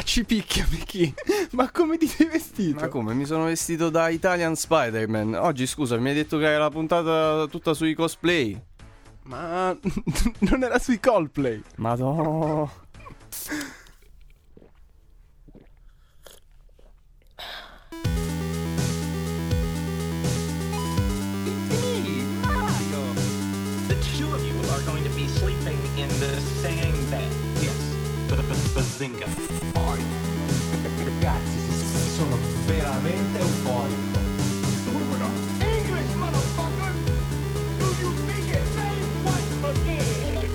ci picchia Mickey. Ma come ti sei vestito? Ma come? Mi sono vestito da Italian Spider-Man. Oggi, scusa, mi hai detto che era la puntata tutta sui cosplay. Ma non era sui Coldplay. Madonna. Hey, Mario! The two of you are going to be sleeping in the same bed. Yes. Bazinga. Ragazzi, sono veramente euforico. English, motherfucker! Do you speak it? Say what again?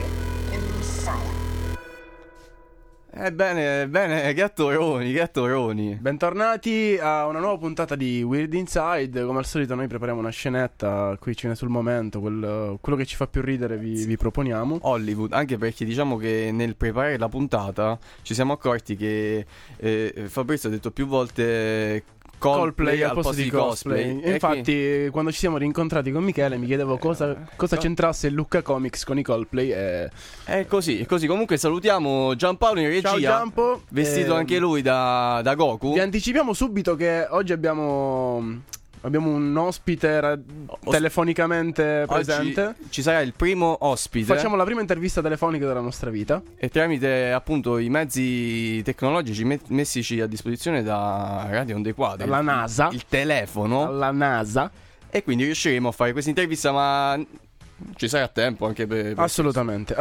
Bene, che attoroni. Bentornati a una nuova puntata di Weird Inside. Come al solito noi prepariamo una scenetta, qui ce n'è sul momento, quello che ci fa più ridere vi proponiamo. Hollywood, anche perché diciamo che nel preparare la puntata ci siamo accorti che Fabrizio ha detto più volte Coldplay al posto di cosplay. E infatti quando ci siamo rincontrati con Michele mi chiedevo cosa c'entrasse il Lucca Comics con i Coldplay È così. Comunque salutiamo Giampaolo in regia. Ciao Giampo. Vestito anche lui da Goku. Vi anticipiamo subito che oggi abbiamo un ospite telefonicamente presente. Oggi ci sarà il primo ospite. Facciamo la prima intervista telefonica della nostra vita. E tramite appunto i mezzi tecnologici messici a disposizione da Radio Onde Quadre, la NASA, il telefono, la NASA. E quindi riusciremo a fare questa intervista, ma ci sarà tempo anche per assolutamente.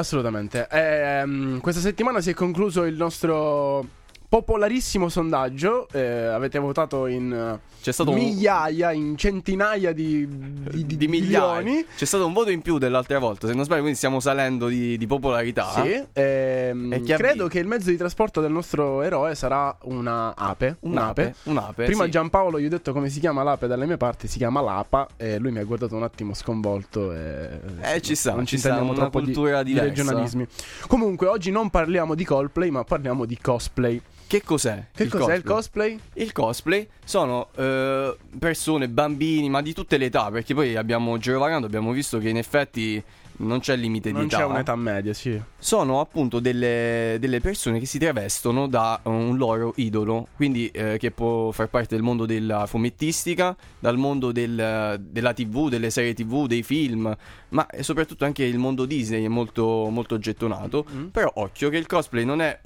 Questa settimana si è concluso il nostro popolarissimo sondaggio. Avete votato in c'è stato migliaia, in centinaia di milioni. C'è stato un voto in più dell'altra volta, se non sbaglio, quindi stiamo salendo di popolarità. Sì. Credo che il mezzo di trasporto del nostro eroe sarà una ape. Un'ape. Prima sì. Giampaolo gli ho detto come si chiama l'ape dalle mie parti, si chiama lapa, e lui mi ha guardato un attimo sconvolto. Ci sta, non ci sta intendiamo una troppo cultura di diversa. regionalismi. Comunque oggi non parliamo di Coldplay, ma parliamo di cosplay. Che cos'è? Cos'è il cosplay? Il cosplay sono persone, bambini, ma di tutte le età, perché poi girovagando abbiamo visto che in effetti non c'è limite di età. Non c'è un'età media, sì. Sono appunto delle persone che si travestono da un loro idolo, quindi che può far parte del mondo della fumettistica, dal mondo della TV, delle serie TV, dei film, ma soprattutto anche il mondo Disney è molto, molto gettonato. Però occhio che il cosplay non è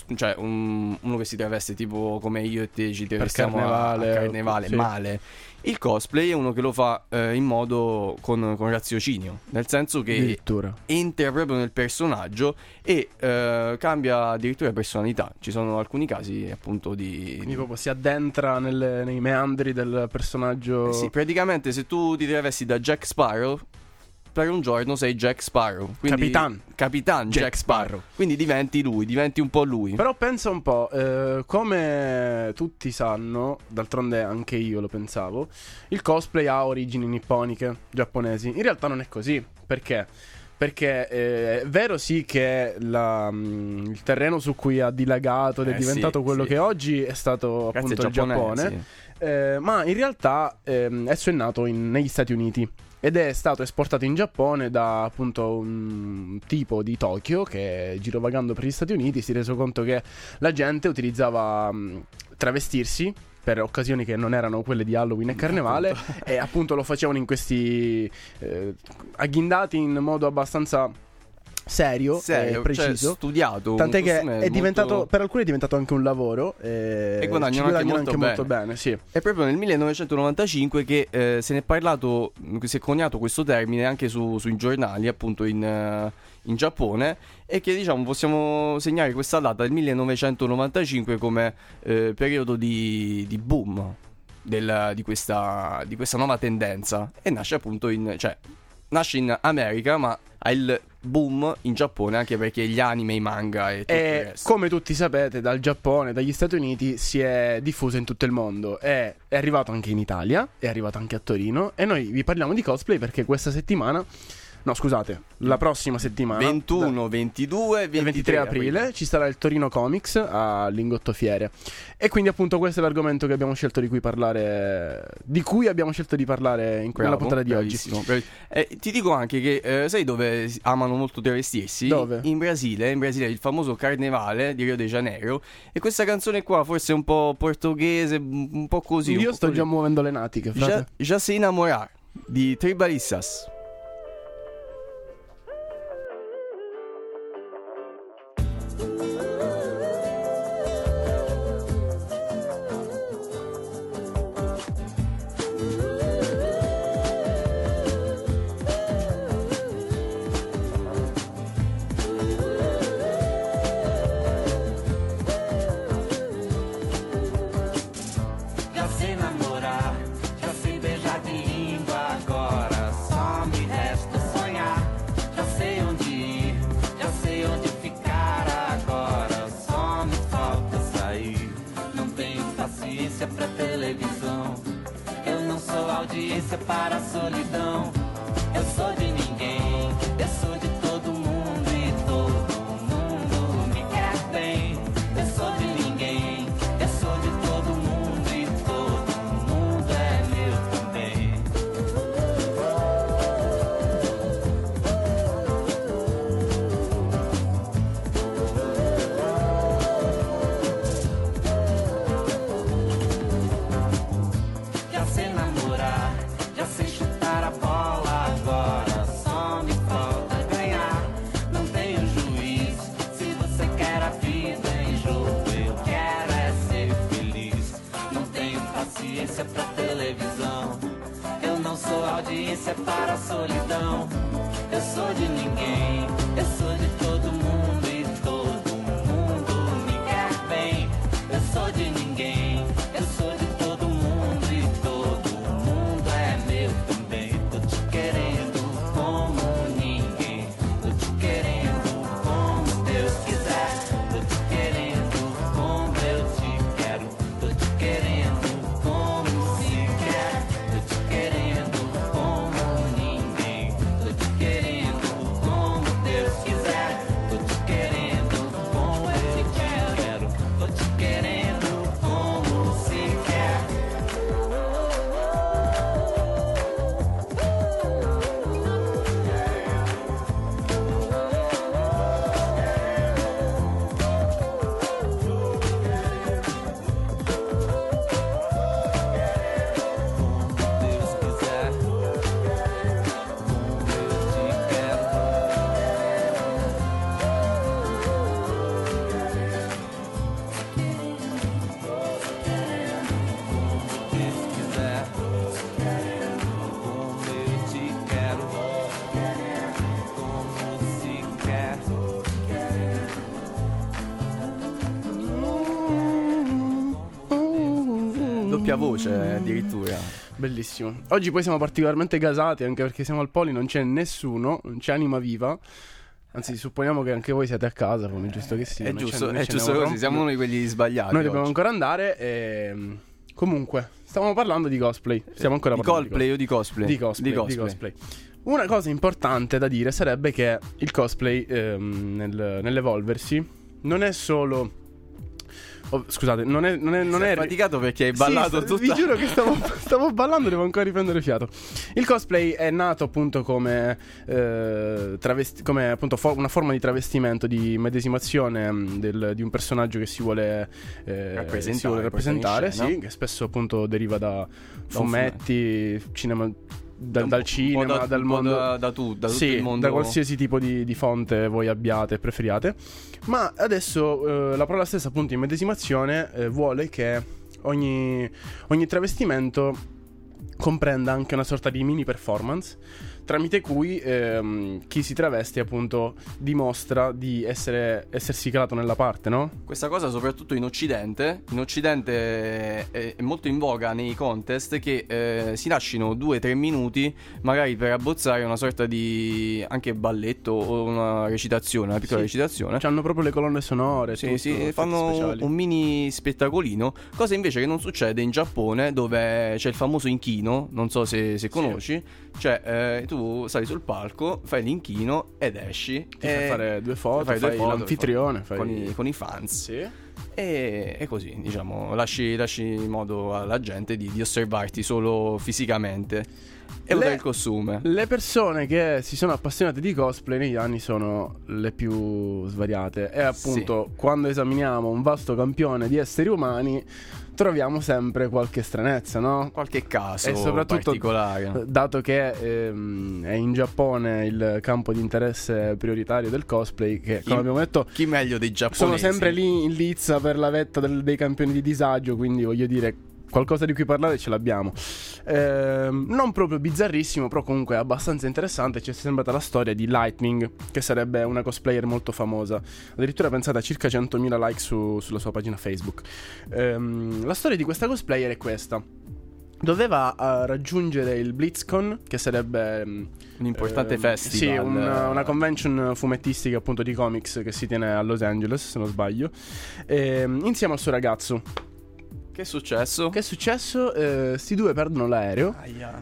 uno che si traveste tipo come io e te ci travestiamo a carnevale, sì. Male. Il cosplay è uno che lo fa in modo con raziocinio, nel senso che entra proprio nel personaggio e cambia addirittura personalità. Ci sono alcuni casi appunto quindi proprio si addentra nei meandri del personaggio. Sì, praticamente se tu ti travesti da Jack Sparrow, per un giorno sei Jack Sparrow, quindi Capitan Jack Sparrow. Quindi diventi un po' lui. Però pensa un po', come tutti sanno, d'altronde anche io lo pensavo, il cosplay ha origini nipponiche, giapponesi. In realtà non è così. Perché? Perché è vero sì che il terreno su cui ha dilagato ed è diventato quello che oggi è stato appunto il Giappone, ma in realtà esso è nato negli Stati Uniti. Ed è stato esportato in Giappone da appunto un tipo di Tokyo che, girovagando per gli Stati Uniti, si è reso conto che la gente utilizzava travestirsi per occasioni che non erano quelle di Halloween e Carnevale, e appunto lo facevano in questi agghindati in modo abbastanza serio e preciso, cioè studiato. Tant'è che è diventato, per alcuni è diventato anche un lavoro, e guadagnano anche molto bene, sì. È proprio nel 1995 che se ne è parlato, si è coniato questo termine anche sui giornali, appunto in Giappone, e che diciamo possiamo segnare questa data del 1995 come periodo di boom di questa nuova tendenza, e nasce appunto nasce in America, ma ha il boom in Giappone, anche perché gli anime, i manga e tutto il resto. Come tutti sapete, dal Giappone, dagli Stati Uniti si è diffuso in tutto il mondo, è arrivato anche in Italia, è arrivato anche a Torino, e noi vi parliamo di cosplay perché questa settimana No, scusate, la prossima settimana 21, 22 e 23 aprile ci sarà il Torino Comics a Lingotto Fiere. E quindi appunto questo è l'argomento che abbiamo scelto di cui parlare nella puntata di oggi. Ti dico anche che sai dove amano molto travestirsi? Dove? In Brasile il famoso Carnevale di Rio de Janeiro. E questa canzone qua forse è un po' portoghese, un po' così. Io sto già muovendo le natiche, frate. Já se enamorar di Tribalistas. Já sei namorar, já sei beijar de língua, agora só me resta sonhar. Já sei onde ir, já sei onde ficar, agora só me falta sair. Não tenho paciência pra televisão, eu não sou audiência para a solidão. Eu sou de ninguém, eu sou de todo mundo e todo mundo me quer bem. Eu sou de ninguém, eu sou de todo mundo e todo mundo é meu também. Já sei namorar, já sei chutar a bola, agora só me falta ganhar. Não tenho juízo, se você quer a vida em jogo, eu quero é ser feliz. Não tenho paciência pra televisão, eu não sou audiência para a solidão. Eu sou de ninguém, eu sou de todo mundo e todo mundo me quer bem. Eu sou de ninguém, eu sou de todo mundo e todo mundo é meu também. Tô te querendo como ninguém, tô te querendo como Deus quiser. Tô te querendo como eu te quero, tô te querendo como se quer. Tô te querendo como ninguém, tô te querendo como Deus quiser. Tô te querendo como eu te quero, tô te querendo como se quer. Deus quiser, como eu te quero. Deus quiser, como eu te quero. Como se quer. Doppia voce addirittura. Bellissimo. Oggi poi siamo particolarmente gasati, anche perché siamo al Poli, non c'è nessuno, non c'è anima viva. Anzi, supponiamo che anche voi siete a casa, come giusto che sia. È non c'è- giusto, non è ce giusto n'è uno. così, siamo uno di quelli sbagliati. Noi dobbiamo oggi. ancora andare e... Comunque, stavamo parlando di cosplay. Stiamo ancora Di parlando Coldplay o di cosplay? Di cosplay. Una cosa importante da dire sarebbe che il cosplay nell'evolversi non è solo... scusate, non è Sei faticato perché hai ballato sì, tutta. vi giuro che stavo ballando, devo ancora riprendere fiato. Il cosplay è nato appunto come come appunto una forma di travestimento, di medesimazione di un personaggio che si vuole Rappresentare, rappresentare, portare in scena. sì, che spesso appunto deriva da fumetti, cinema, dal cinema, dal mondo, da tutto sì, il mondo. da qualsiasi tipo di fonte voi abbiate e preferiate. Ma adesso la parola stessa, appunto, immedesimazione, vuole che ogni travestimento comprenda anche una sorta di mini performance, tramite cui chi si traveste appunto dimostra di essersi calato nella parte, no? Questa cosa soprattutto in Occidente. In Occidente è molto in voga nei contest che si lasciano 2-3 minuti magari per abbozzare una sorta di anche balletto o una recitazione, una piccola recitazione. C'hanno proprio le colonne sonore, Sì, tutto, sì, effetti fanno speciali. un mini spettacolino, cosa invece che non succede in Giappone, dove c'è il famoso Inkino, non so se conosci, cioè tu sali sul palco, fai l'inchino ed esci. Ti fai fare due foto, fai fai l'anfitrione, con i fans. Sì. E così, diciamo, lasci modo alla gente di osservarti solo fisicamente e usare il costume. Le persone che si sono appassionate di cosplay negli anni sono le più svariate. E appunto, quando esaminiamo un vasto campione di esseri umani, troviamo sempre qualche stranezza, no? Qualche caso e soprattutto, particolare. dato che è in Giappone il campo di interesse prioritario del cosplay, che come abbiamo detto Chi meglio dei giapponesi? sono sempre lì in lizza per la vetta dei campioni di disagio, quindi voglio dire, qualcosa di cui parlare ce l'abbiamo. Non proprio bizzarrissimo, però comunque abbastanza interessante. Ci è sembrata la storia di Lightning, che sarebbe una cosplayer molto famosa. Addirittura pensate a circa 100.000 like sulla sua pagina Facebook. La storia di questa cosplayer è questa. Doveva raggiungere il BlizzCon, che sarebbe un importante festival. Sì, una convention fumettistica appunto di comics che si tiene a Los Angeles, se non sbaglio, insieme al suo ragazzo. Che è successo? Che è successo? Sti due perdono l'aereo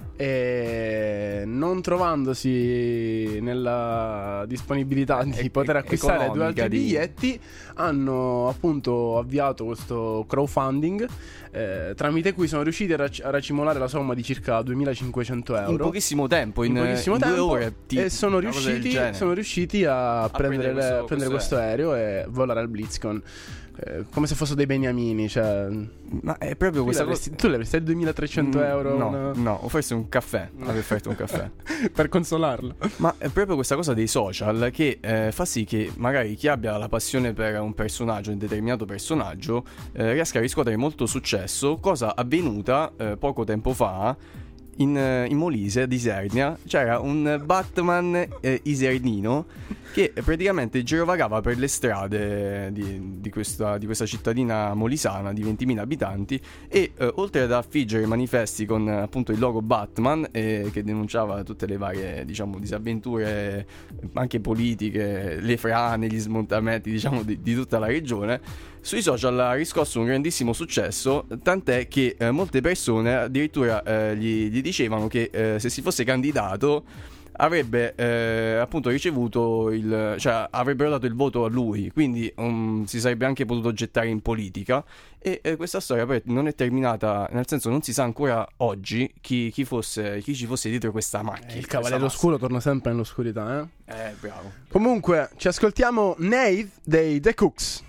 e non trovandosi nella disponibilità di poter acquistare due altri biglietti, hanno appunto avviato questo crowdfunding, tramite cui sono riusciti a racimolare la somma di circa 2.500 euro in pochissimo tempo, in 2 ore, e sono riusciti a prendere questo aereo e volare al BlizzCon. Come se fossero dei beniamini, cioè. Ma è proprio questa cosa. Tu le avresti 2.300 euro? No, o forse un caffè. Avrei offerto un caffè per consolarlo. Ma è proprio questa cosa dei social che fa sì che magari chi abbia la passione per un personaggio, un determinato personaggio, riesca a riscuotere molto successo, cosa avvenuta poco tempo fa. In Molise, ad Isernia, c'era un Batman isernino che praticamente girovagava per le strade di questa cittadina molisana di 20.000 abitanti e oltre ad affiggere manifesti con appunto il logo Batman che denunciava tutte le varie, diciamo, disavventure anche politiche, le frane, gli smontamenti, diciamo, di tutta la regione, sui social ha riscosso un grandissimo successo, tant'è che molte persone addirittura gli dicevano che se si fosse candidato avrebbe appunto ricevuto cioè avrebbero dato il voto a lui, quindi si sarebbe anche potuto gettare in politica. E questa storia poi non è terminata, nel senso non si sa ancora oggi chi ci fosse dietro questa macchina. Il cavaliere oscuro torna sempre nell'oscurità, bravo. Comunque ci ascoltiamo Nate dei The Cooks.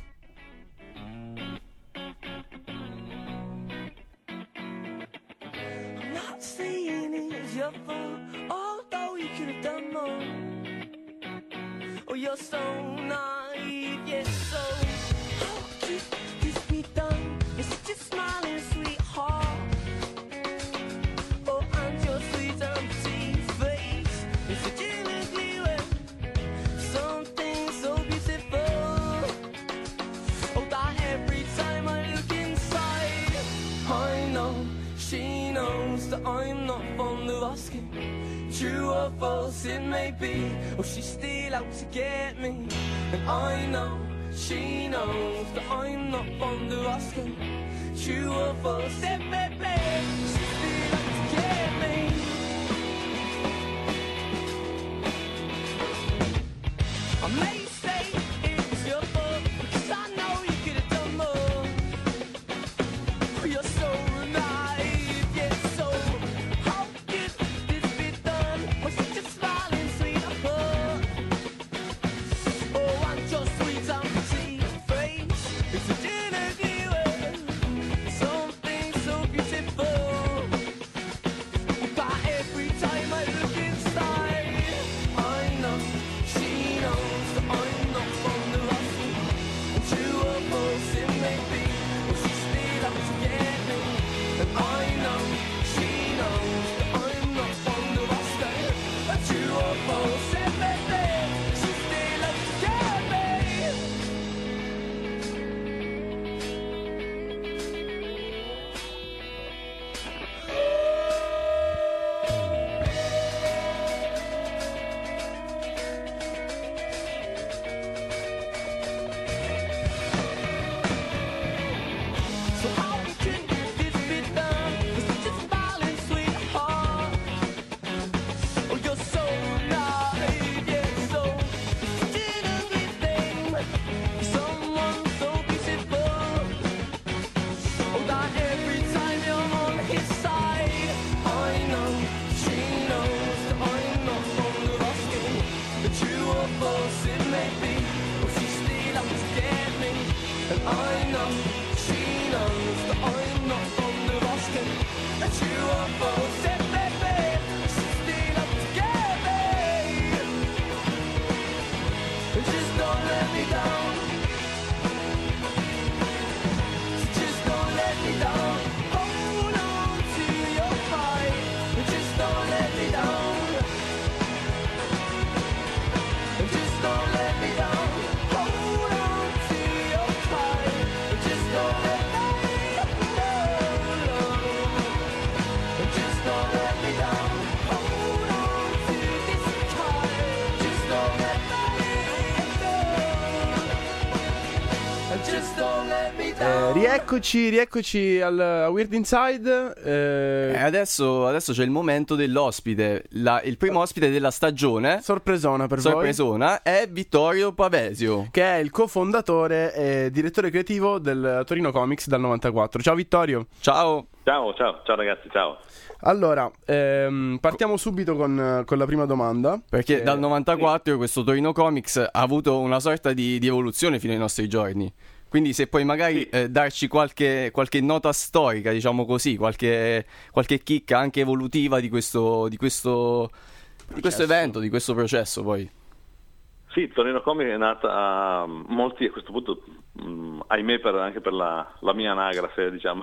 Oh, you're so naive, yes, so how could this be done? You're such a smiling sweetheart. Oh, and your sweet empty face is such an ugly way. Something so beautiful. Oh, that every time I look inside, I know she knows that I'm not fond of asking. True or false it may be, or she's still out to get me. And I know, she knows that I'm not fond of asking. True or false it may be, she's still out to get me. I may say it was your fault, because I know you could have done more. Oh, you're so naive, yeah, so how could this be done? Was such a smiling sweetheart. Oh, and your sweet and pretty face is such an ugly way. Something so beautiful. But every time I look inside, I know she knows that And I know she knows that I'm not fond of asking, that you are both said, baby, still up together. Just don't let me down. Just don't let me down. Hold on to your fight. Just don't let me down. Just don't let me down. Hold on to your fight. Just don't let me down. Just don't let me down. Hold on to this tight. Just don't let me down. Just don't let me down. Rieccoci al Weird Inside. Adesso c'è il momento dell'ospite. Il primo ospite della stagione, Sorpresona per sorpresona, è Vittorio Pavesio. voi, che è il cofondatore e direttore creativo del Torino Comics dal 94. Ciao Vittorio. Ciao. Ciao ragazzi, ciao. Allora, partiamo subito con la prima domanda. Perché dal 94 questo Torino Comics ha avuto una sorta di evoluzione fino ai nostri giorni. Quindi se puoi magari darci qualche nota storica, diciamo così, qualche chicca anche evolutiva di questo evento, di questo processo poi. Sì, Torino Comics è nata a molti, a questo punto, ahimè anche per la mia anagrafe, diciamo,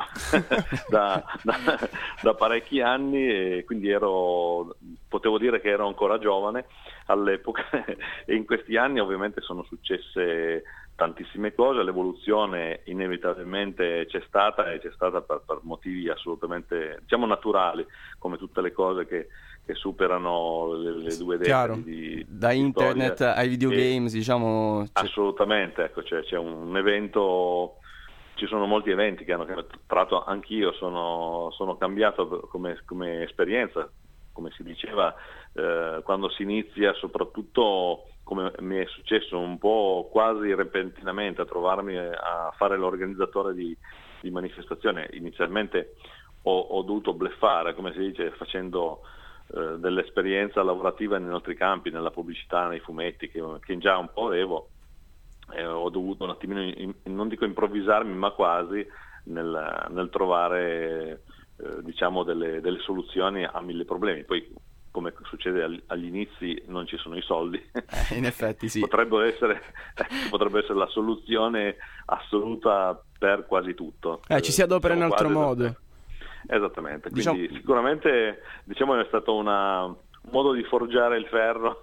da parecchi anni, e quindi potevo dire che ero ancora giovane all'epoca e in questi anni ovviamente sono successe tantissime cose, l'evoluzione inevitabilmente c'è stata per motivi assolutamente, diciamo, naturali, come tutte le cose che superano le due decadi da internet ai videogames, diciamo. Assolutamente, ecco, c'è un evento, ci sono molti eventi che hanno cambiato. Tra l'altro anch'io sono cambiato come esperienza, come si diceva, quando si inizia, soprattutto come mi è successo un po' quasi repentinamente, a trovarmi a fare l'organizzatore di manifestazioni. Inizialmente ho dovuto bluffare, come si dice, facendo dell'esperienza lavorativa in altri campi, nella pubblicità, nei fumetti, che già un po' avevo. Ho dovuto un attimino, non dico improvvisarmi, ma quasi nel trovare diciamo delle soluzioni a 1000 problemi. Poi, come succede agli inizi, non ci sono i soldi. In effetti sì. potrebbe essere la soluzione assoluta per quasi tutto. Ci si adopera in altro modo. Esattamente, quindi sicuramente, diciamo, è stato un modo di forgiare il ferro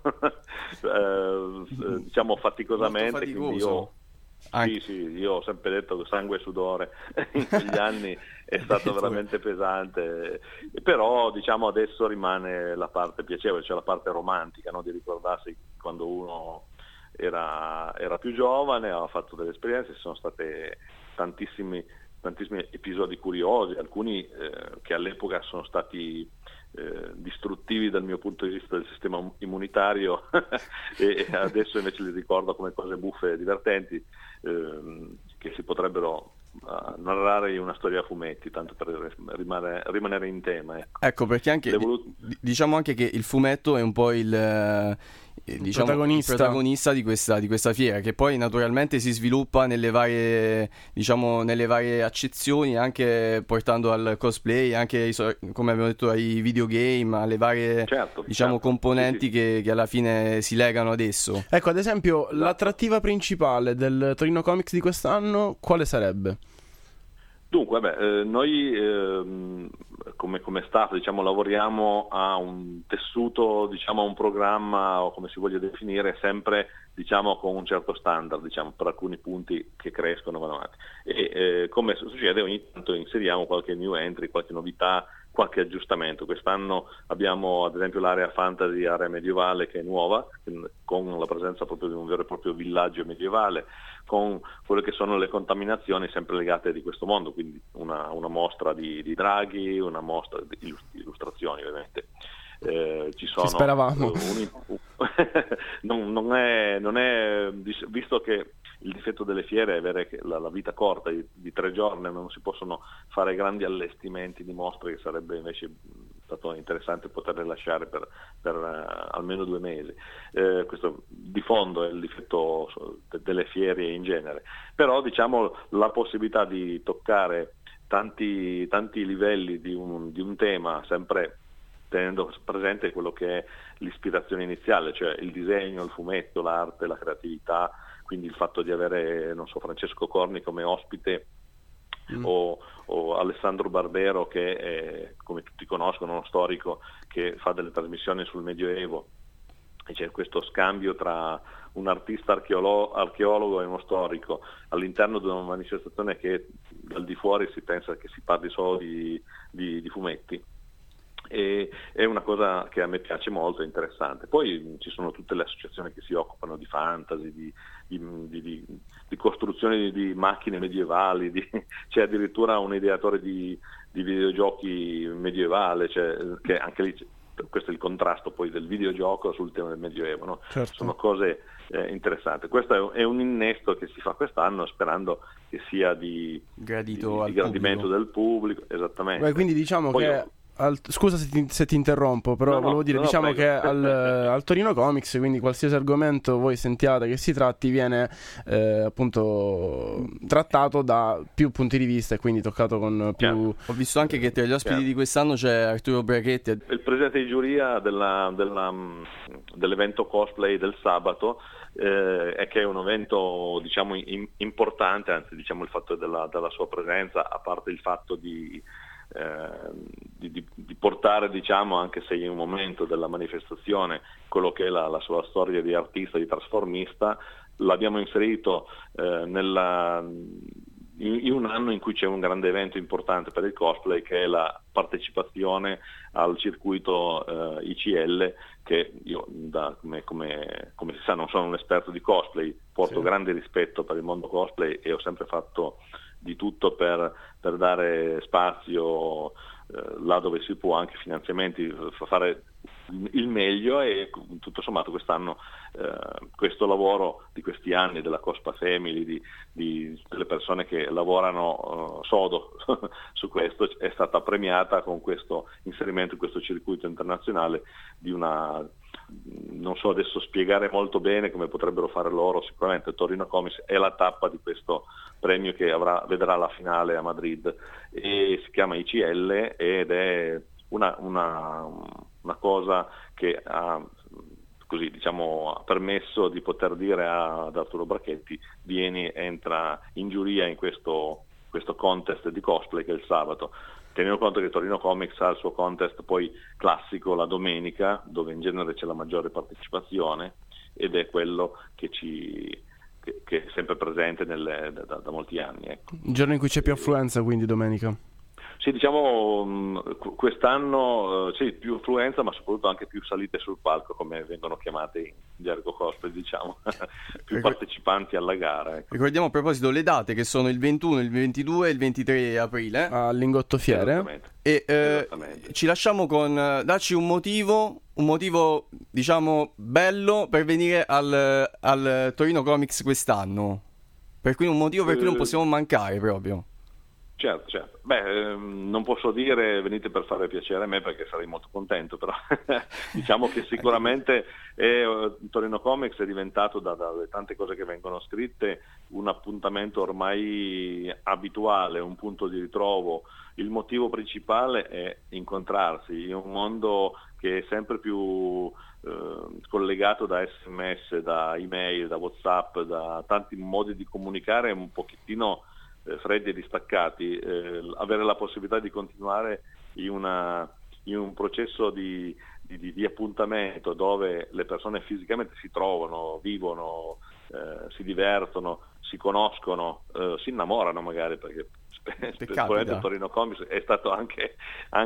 diciamo faticosamente. Quindi io ho sempre detto che sangue e sudore in quegli anni è stato veramente pesante, però diciamo adesso rimane la parte piacevole, cioè la parte romantica, no? Di ricordarsi quando uno era più giovane, aveva fatto delle esperienze, ci sono state tantissimi episodi curiosi, alcuni che all'epoca sono stati distruttivi dal mio punto di vista del sistema immunitario e adesso invece li ricordo come cose buffe e divertenti, che si potrebbero narrare in una storia a fumetti, tanto per rimanere in tema. Ecco, perché anche diciamo anche che il fumetto è un po' il protagonista di questa fiera, che poi naturalmente si sviluppa nelle varie accezioni, anche portando al cosplay, anche come abbiamo detto ai videogame, alle varie componenti che alla fine si legano ad esso. Ecco, ad esempio, l'attrattiva principale del Torino Comics di quest'anno quale sarebbe? Dunque, noi come staff, diciamo, lavoriamo a un tessuto, diciamo, a un programma, o come si voglia definire, sempre, diciamo, con un certo standard, diciamo, per alcuni punti che crescono, vanno avanti. E come succede, ogni tanto inseriamo qualche new entry, qualche novità, qualche aggiustamento. Quest'anno abbiamo ad esempio l'area fantasy, area medievale, che è nuova, con la presenza proprio di un vero e proprio villaggio medievale, con quelle che sono le contaminazioni sempre legate di questo mondo, quindi una mostra di draghi, una mostra di illustrazioni, ovviamente. Ci sono, speravamo. non è visto che il difetto delle fiere è avere la vita corta di 3 giorni, non si possono fare grandi allestimenti di mostre, che sarebbe invece stato interessante poterle lasciare per almeno 2 mesi. Questo di fondo è il difetto delle fiere in genere, però diciamo la possibilità di toccare tanti livelli di un tema, sempre tenendo presente quello che è l'ispirazione iniziale, cioè il disegno, il fumetto, l'arte, la creatività, quindi il fatto di avere, non so, Francesco Corni come ospite o Alessandro Barbero, che è, come tutti conoscono, uno storico che fa delle trasmissioni sul Medioevo, e c'è questo scambio tra un artista archeologo e uno storico all'interno di una manifestazione che dal di fuori si pensa che si parli solo di fumetti. E è una cosa che a me piace molto, è interessante. Poi ci sono tutte le associazioni che si occupano di fantasy, di costruzione di macchine medievali, c'è addirittura un ideatore di videogiochi medievale, cioè, che anche lì questo è il contrasto poi del videogioco sul tema del Medioevo, no? Certo. Sono cose interessanti. Questo è un innesto che si fa quest'anno, sperando che sia di gradimento del pubblico. Esattamente. Beh, quindi diciamo poi che scusa se ti interrompo, però volevo dire, diciamo che al Torino Comics, quindi qualsiasi argomento voi sentiate che si tratti viene appunto trattato da più punti di vista e quindi toccato con più... Ho visto anche che tra gli ospiti di quest'anno c'è Arturo Brachetti, il presidente di giuria dell'evento cosplay del sabato, è che è un evento, diciamo, importante, anzi, diciamo, il fatto della sua presenza, a parte il fatto di portare, diciamo, anche se in un momento della manifestazione, quello che è la sua storia di artista, di trasformista, l'abbiamo inserito in un anno in cui c'è un grande evento importante per il cosplay, che è la partecipazione al circuito ICL, che io, come si sa, non sono un esperto di cosplay, porto grande rispetto per il mondo cosplay e ho sempre fatto di tutto per dare spazio là dove si può, anche finanziamenti, fare il meglio, e tutto sommato quest'anno questo lavoro di questi anni della Cospa Family, di tutte le persone che lavorano sodo su questo, è stata premiata con questo inserimento in questo circuito internazionale di una... Non so adesso spiegare molto bene come potrebbero fare loro, sicuramente Torino Comics è la tappa di questo premio che vedrà la finale a Madrid, e si chiama ICL ed è una cosa che ha, così, diciamo, ha permesso di poter dire ad Arturo Brachetti: entra in giuria in questo contest di cosplay che è il sabato. Tenendo conto che Torino Comics ha il suo contest poi classico la domenica, dove in genere c'è la maggiore partecipazione, ed è quello che è sempre presente da molti anni. Ecco. Il giorno in cui c'è più affluenza, quindi domenica. Sì, diciamo quest'anno sì, più affluenza, ma soprattutto anche più salite sul palco, come vengono chiamate in gergo cosplay, diciamo, più partecipanti alla gara. Ecco. Ricordiamo a proposito le date, che sono il 21, il 22 e il 23 aprile a Lingotto Fiere. E ci lasciamo con darci un motivo, diciamo bello per venire al Torino Comics quest'anno, per cui un motivo per cui non possiamo mancare proprio. Certo. Beh, non posso dire venite per fare piacere a me, perché sarei molto contento, però diciamo che sicuramente Torino Comics è diventato, dalle tante cose che vengono scritte, un appuntamento ormai abituale, un punto di ritrovo. Il motivo principale è incontrarsi in un mondo che è sempre più collegato da SMS, da email, da WhatsApp, da tanti modi di comunicare un pochettino freddi e distaccati. Avere la possibilità di continuare in un processo di appuntamento dove le persone fisicamente si trovano, vivono, si divertono, si conoscono, si innamorano magari, perché spesso Torino Comics è stato anche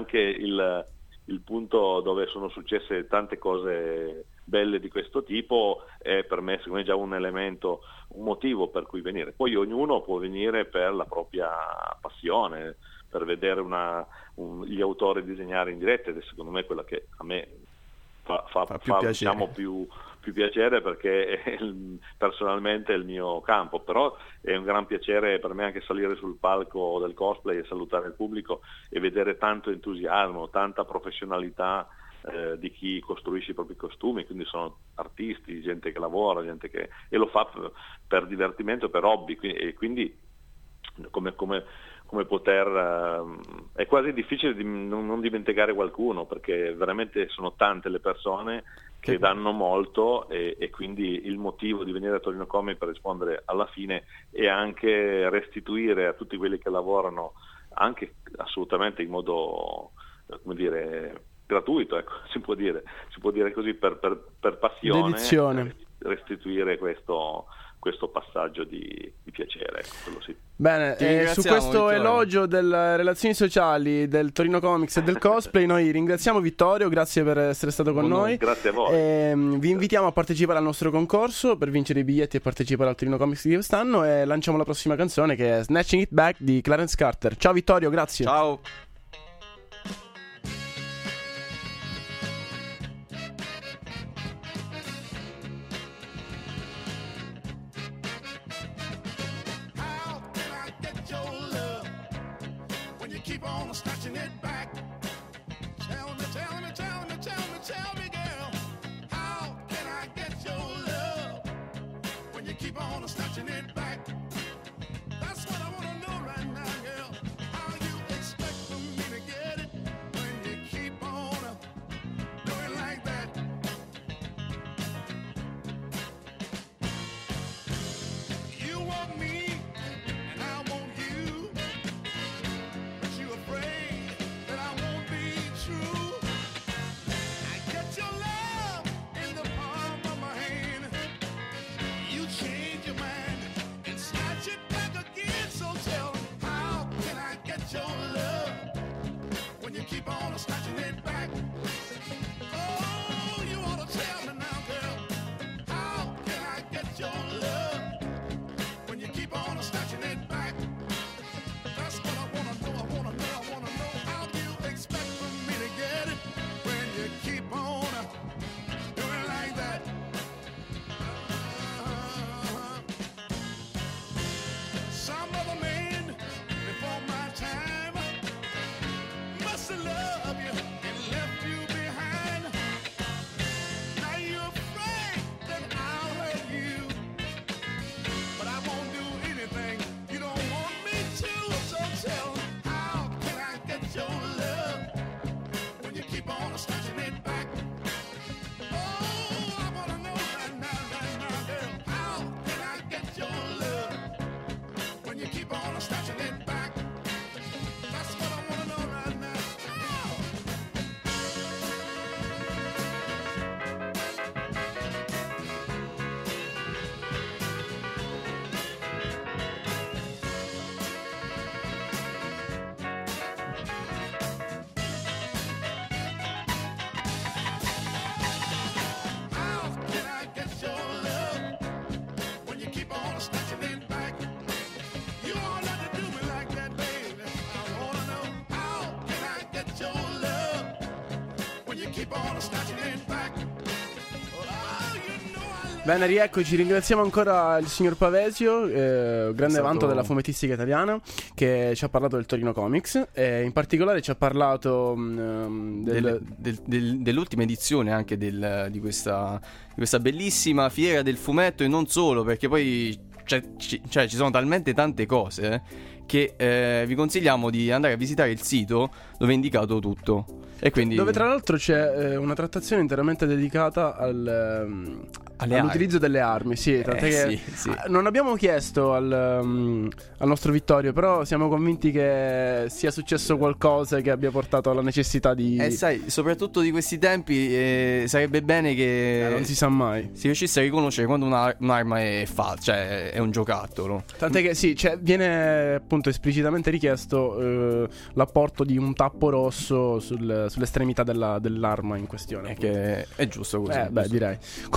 il punto dove sono successe tante cose belle di questo tipo. È per me secondo me già un elemento, un motivo per cui venire. Poi ognuno può venire per la propria passione, per vedere gli autori disegnare in diretta, ed è secondo me quella che a me fa più piacere, diciamo più più piacere perché personalmente è il mio campo, però è un gran piacere per me anche salire sul palco del cosplay e salutare il pubblico e vedere tanto entusiasmo, tanta professionalità di chi costruisce i propri costumi, quindi sono artisti, gente che lavora, gente che e lo fa per divertimento, per hobby, e quindi come poter è quasi difficile di non dimenticare qualcuno, perché veramente sono tante le persone che danno molto e quindi il motivo di venire a Torino Comic, per rispondere alla fine, è anche restituire a tutti quelli che lavorano, anche assolutamente in modo, come dire, gratuito, ecco, si può dire così, per passione, dedizione, restituire questo passaggio di piacere, ecco, quello sì. Bene, su questo Vittorio. elogio delle relazioni sociali del Torino Comics e del cosplay noi ringraziamo Vittorio, grazie per essere stato con noi. Grazie a voi. Vi invitiamo a partecipare al nostro concorso per vincere i biglietti e partecipare al Torino Comics di quest'anno, e lanciamo la prossima canzone, che è Snatching It Back di Clarence Carter. Ciao Vittorio, grazie. Ciao. How can I get your love when you keep on snatching it back? Tell me, tell me, tell me, tell me, tell me, girl. How can I get your love when you keep on snatching it back? That's what I wanna know right now, girl. How you expect for me to get it when you keep on doing like that? You want me and I want you, but you afraid that I won't be true. I get your love in the palm of my hand. You change your mind and snatch it back again. So tell me, how can I get your love when you keep on snatching it back? Oh, you ought to tell me now, girl. How can I get your love when you keep on snatching it back? That's what I wanna know, I wanna know, I wanna know. How do you expect for me to get it when you keep on doing like that? Some other man before my time must have loved you and left you behind. Now you're afraid that I'll hurt you, but I won't do anything you don't want me to. So tell me, how can I get your love when you keep on snatching it back? Oh, I wanna know right now, girl. How can I get your love when you keep on snatching it back? That's what I wanna know right now. How can I get your love when you keep on snatching it back? You all have to do me like that, baby. I wanna know, how can I get your love when you keep on snatching it back? Oh, you know I love. Bene, rieccoci, ringraziamo ancora il signor Pavesio, grande stato- vanto della fumettistica italiana, che ci ha parlato del Torino Comics, e in particolare ci ha parlato Dell'ultima edizione anche di questa bellissima fiera del fumetto, e non solo, perché poi ci sono talmente tante cose che vi consigliamo di andare a visitare il sito dove è indicato tutto. E quindi dove tra l'altro c'è una trattazione interamente dedicata all'utilizzo delle armi, sì, tant'è che sì. non abbiamo chiesto al nostro Vittorio, però siamo convinti che sia successo qualcosa che abbia portato alla necessità di... sai, soprattutto di questi tempi sarebbe bene che non si sa mai. si riuscisse a riconoscere quando un'arma è falsa, cioè è un giocattolo. Tant'è che sì, viene appunto esplicitamente richiesto l'apporto di un tappo rosso sull'estremità dell'arma in questione. Che è giusto così. Beh, direi. Comunque,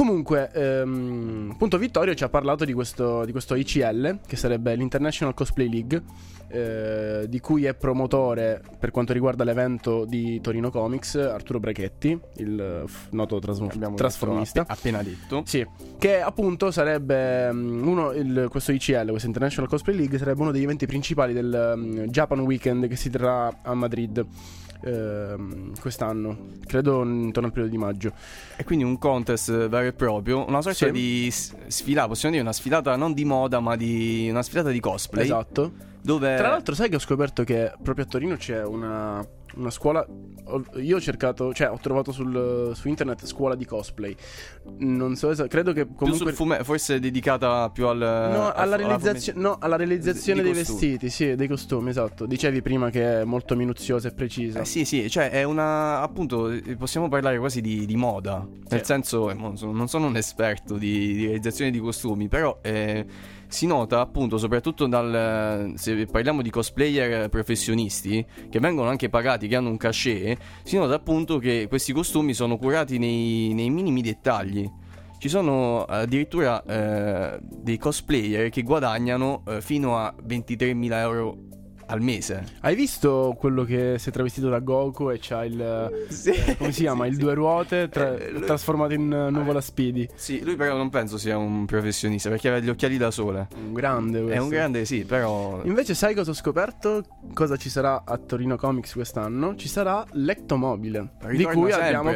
appunto Vittorio ci ha parlato di questo ICL, che sarebbe l'International Cosplay League, di cui è promotore per quanto riguarda l'evento di Torino Comics Arturo Brachetti, il noto trasformista. Appena detto. Sì, che appunto sarebbe questo ICL, questo International Cosplay League, sarebbe uno degli eventi principali del Japan Weekend che si terrà a Madrid quest'anno, credo intorno al periodo di maggio. E quindi un contest vero e proprio, una sorta Sì. di sfilata, possiamo dire una sfilata non di moda ma di una sfilata di cosplay. Esatto. Dove Tra l'altro sai che ho scoperto che proprio a Torino c'è una scuola. Io ho cercato, cioè ho trovato su internet scuola di cosplay. Non so credo che comunque più sul forse dedicata più alla realizzazione dei dei costumi. vestiti, sì, dei costumi, esatto. Dicevi prima che è molto minuziosa e precisa. Sì, cioè è una, appunto, possiamo parlare quasi di moda. Nel senso, non sono un esperto di realizzazione di costumi, però si nota appunto, soprattutto se parliamo di cosplayer professionisti che vengono anche pagati, che hanno un cachet, si nota appunto che questi costumi sono curati nei minimi dettagli. Ci sono addirittura dei cosplayer che guadagnano fino a 23.000 euro al mese. Hai visto quello che si è travestito da Goku e c'ha il come si chiama? Il due ruote trasformato in nuvola Speedy. Sì, lui però non penso sia un professionista perché aveva gli occhiali da sole. Un grande questo. È un grande, sì, però Invece sai cosa ho scoperto? Cosa ci sarà a Torino Comics quest'anno? Ci sarà l'Ectomobile, di cui abbiamo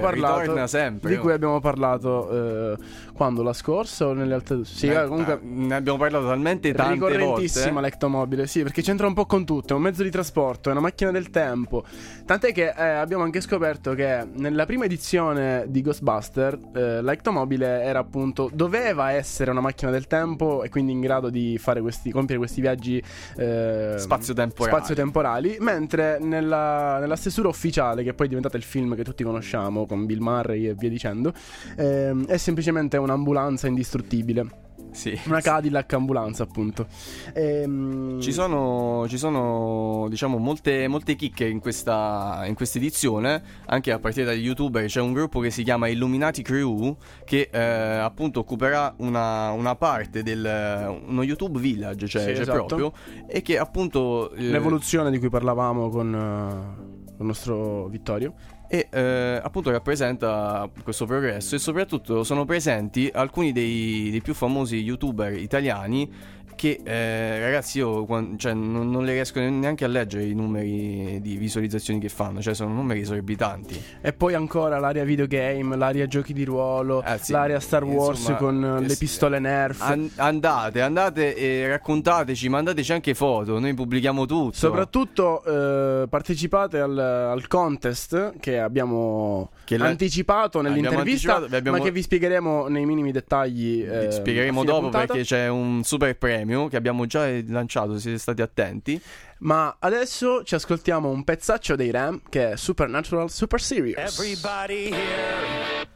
parlato quando? La scorsa o nelle altre? Sì, comunque ne abbiamo parlato talmente tante volte. Ricorrentissima l'Ectomobile, sì, perché c'entra un po' con tutto. È un mezzo di trasporto, è una macchina del tempo. Tant'è che abbiamo anche scoperto che nella prima edizione di Ghostbuster l'Ectomobile era appunto, doveva essere una macchina del tempo e quindi in grado di compiere questi viaggi spazio-temporali, mentre nella stesura ufficiale, che poi è diventata il film che tutti conosciamo con Bill Murray e via dicendo, è semplicemente un'ambulanza indistruttibile. Sì. Una Cadillac ambulanza, appunto. Ci sono diciamo molte chicche in questa edizione, anche a partire dagli youtuber. C'è un gruppo che si chiama Illuminati Crew che appunto occuperà una parte uno YouTube Village, cioè, sì, c'è esatto. proprio, e che appunto l'evoluzione di cui parlavamo con il nostro Vittorio. E appunto rappresenta questo progresso, e soprattutto sono presenti alcuni dei più famosi youtuber italiani che ragazzi io non le riesco neanche a leggere i numeri di visualizzazioni che fanno, cioè sono numeri esorbitanti. E poi ancora l'area videogame, l'area giochi di ruolo, sì, l'area Star Wars, insomma, con le pistole Nerf. Andate e raccontateci, mandateci anche foto, noi pubblichiamo tutto. Soprattutto partecipate al contest che abbiamo anticipato nell'intervista, ma che vi spiegheremo nei minimi dettagli. Spiegheremo dopo perché c'è un super premio che abbiamo già lanciato, siete stati attenti. Ma adesso ci ascoltiamo un pezzaccio dei Ram che è Supernatural Super Serious. Everybody here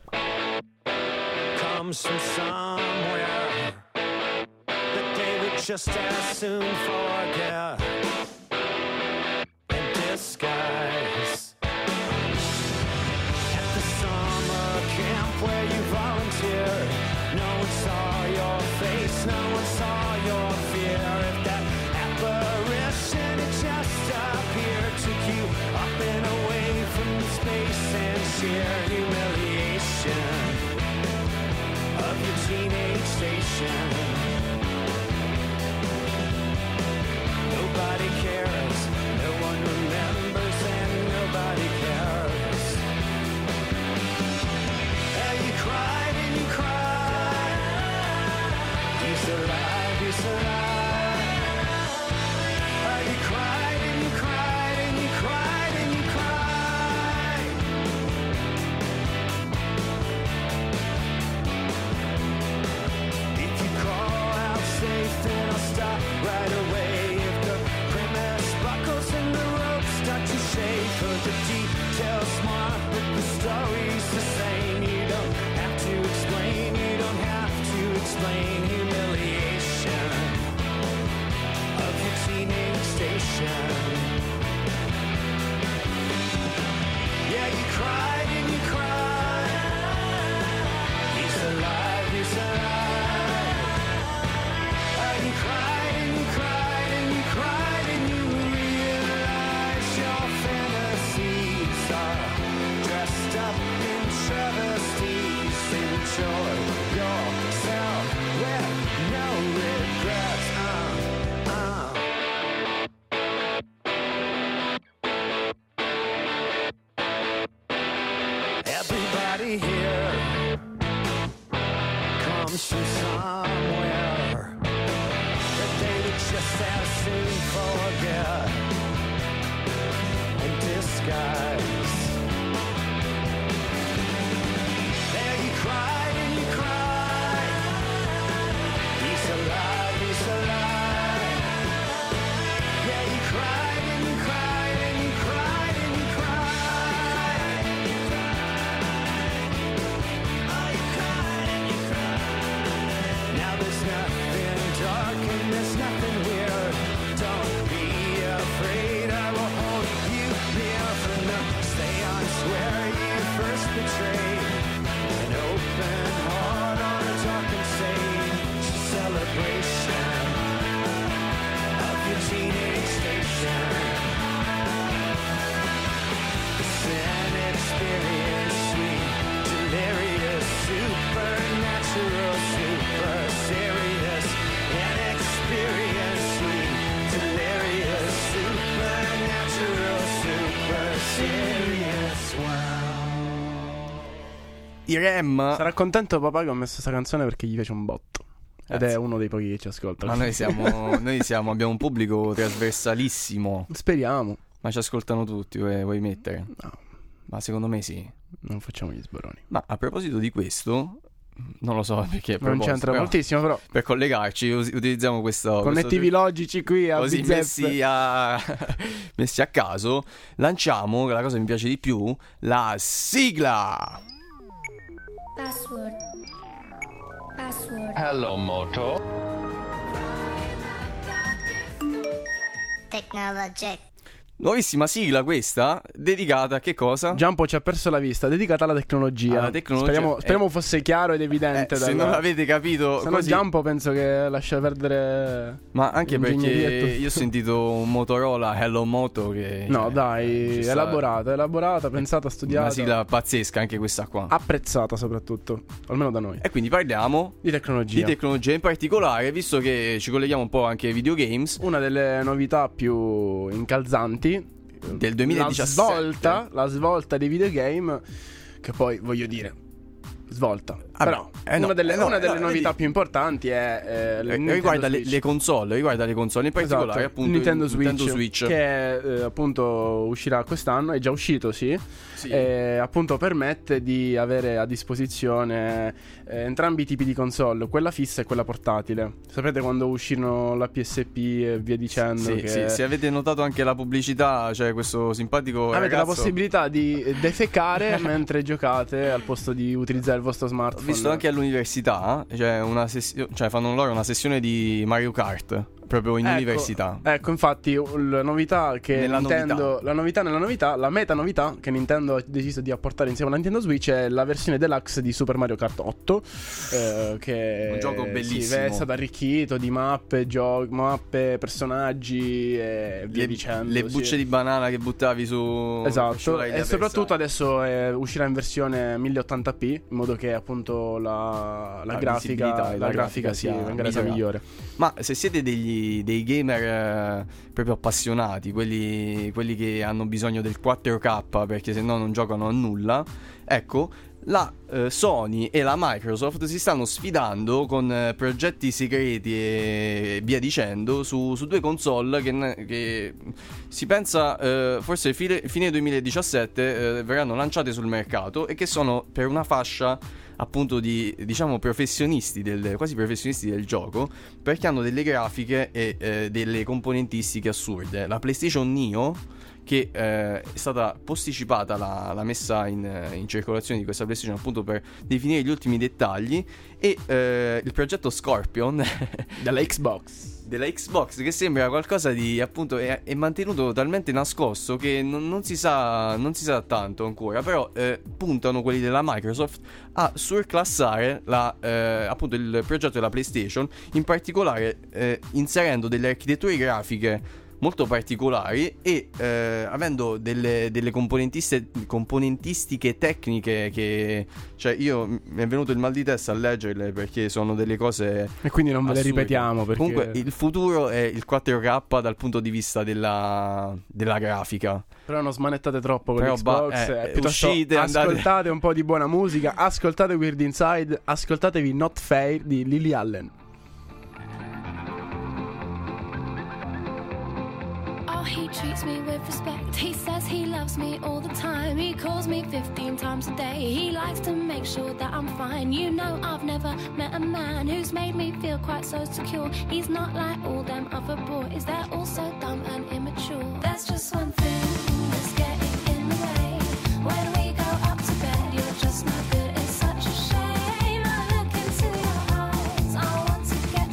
comes from somewhere that they would just as soon forget and disguise. At the summer camp where you volunteered, no one saw your face, no one saw your fear. If that apparition had just appeared, took you up and away from space and sheer humiliation of your teenage station. Nobody cares, no one remembers, and nobody cares. And you cried and you cried. He's alive, he's alive. You cried and you cried and you cried and you cried. If you call out safe, then I'll stop right away. If the premise buckles and the ropes start to shake, or the details smart but the story's the same. You don't have to explain, you don't have to explain humiliation nothing dark and there's nothing weird. Don't be afraid, I will hold you near from the seance where you first betrayed. An open heart on a darkened stage, celebration of your teenage station. It's an experience, sweet, delirious, supernatural, super serious. An experience, sweet, delirious, supernatural, super serious. Wow. I Rem. Sarà contento papà che ho messo questa canzone perché gli piace un botto. Ed è uno dei pochi che ci ascolta. Ma abbiamo un pubblico trasversalissimo. Speriamo. Ma ci ascoltano tutti, vuoi mettere? No, Ma secondo me sì. non facciamo gli sboroni. Ma a proposito di questo, non lo so perché Non c'entra moltissimo, però. Per collegarci utilizziamo questo Connettivi logici qui a così Bizzep. messi a caso. Lanciamo, che la cosa che mi piace di più, la sigla. Password. Password. Hello, Moto. Technologic. Nuovissima sigla questa, dedicata a che cosa? Giampo ci ha perso la vista, dedicata alla tecnologia. Alla tecnologia. Speriamo fosse chiaro ed evidente. Se non l'avete capito, se no così... Giampo penso che lascia perdere. Ma anche perché l'ingegneria e tutto. io ho sentito un Motorola Hello Moto che... No, cioè, dai, ci sta- elaborata, pensata, studiata. Una sigla pazzesca anche questa qua. Apprezzata soprattutto, almeno da noi. E quindi parliamo Di tecnologia. di tecnologia in particolare, visto che ci colleghiamo un po' anche ai videogames. Una delle novità più incalzanti Del 2017. La svolta dei videogame, che poi voglio dire svolta. Però una delle novità più importanti è riguarda le console, in particolare appunto Nintendo il Switch, che appunto uscirà quest'anno, è già uscito, sì. Appunto permette di avere a disposizione entrambi i tipi di console, quella fissa e quella portatile. Sapete quando uscirono la PSP e via dicendo? Sì, se avete notato anche la pubblicità, cioè questo simpatico avete ragazzo... la possibilità di defecare mentre giocate al posto di utilizzare il vostro smartphone. Ho visto anche all'università, cioè fanno loro una sessione di Mario Kart proprio in università. Ecco, infatti la novità che Nella Nintendo, la novità nella novità, la meta novità che Nintendo ha deciso di apportare insieme alla Nintendo Switch è la versione deluxe di Super Mario Kart 8, che un gioco bellissimo. è stato arricchito di mappe, personaggi e via dicendo. Le bucce di banana che buttavi su... Esatto, e soprattutto adesso uscirà in versione 1080p, in modo che appunto la grafica sia migliore. Ma se siete dei gamer proprio appassionati, quelli che hanno bisogno del 4K perché se no non giocano a nulla, ecco, la Sony e la Microsoft si stanno sfidando con progetti segreti e via dicendo su due console che si pensa forse fine 2017 verranno lanciate sul mercato e che sono per una fascia appunto di, diciamo, professionisti quasi professionisti del gioco, perché hanno delle grafiche e delle componentistiche assurde. La PlayStation Neo, che è stata posticipata la messa in circolazione di questa PlayStation appunto per definire gli ultimi dettagli, e il progetto Scorpion della Xbox, che sembra qualcosa di appunto è mantenuto talmente nascosto che non si sa tanto ancora, però puntano quelli della Microsoft a surclassare appunto il progetto della PlayStation, in particolare inserendo delle architetture grafiche molto particolari e avendo delle componentistiche tecniche che, cioè, mi è venuto il mal di testa a leggerle perché sono delle cose e quindi non ve le assurde. ripetiamo perché... Comunque il futuro è il 4K dal punto di vista della grafica. Però non smanettate troppo con Però l'Xbox, piuttosto uscite, ascoltate un po' di buona musica, ascoltate Weird Inside, ascoltatevi Not Fair di Lily Allen. He treats me with respect. He says he loves me all the time. He calls me 15 times a day. He likes to make sure that I'm fine. You know, I've never met a man who's made me feel quite so secure. He's not like all them other boys. They're all so dumb and immature. There's just one thing that's getting in the way. When we go up to bed, you're just not good. It's such a shame. I look into your eyes. I want to get